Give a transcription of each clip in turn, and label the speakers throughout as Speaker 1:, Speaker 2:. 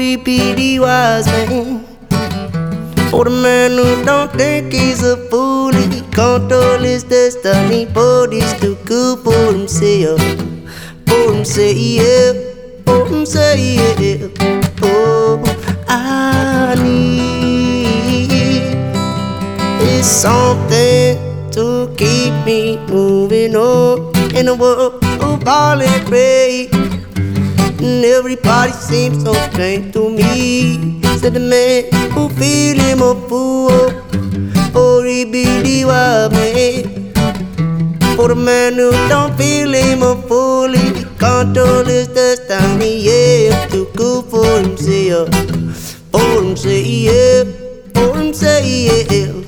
Speaker 1: he be the wise man. For the man who don't think he's a fool, he control his destiny, but he's too good for himself. For himself, for himself. Oh, I need is something to keep me moving on in a world of all and pray. And everybody seems so strange to me. Said the man who feel him a fool, or he be the wild man. For the man who don't feel him a fool, he control his destiny, yeah. Too good for himself, for himself, for himself.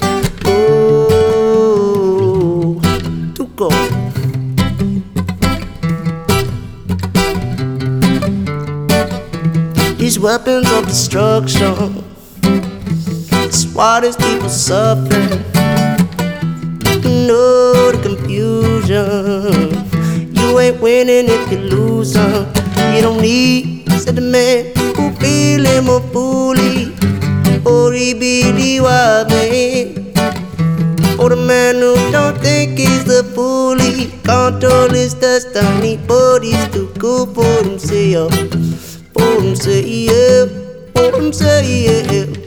Speaker 1: Oh, to go. These weapons of destruction, it's why these people suffering. You know the confusion. You ain't winning if you lose some. You don't need, said the man who feel him a foolie, or he be the wild man. For the man who don't think he's the foolie, control his destiny, but he's too good for himself. For himself, for himself.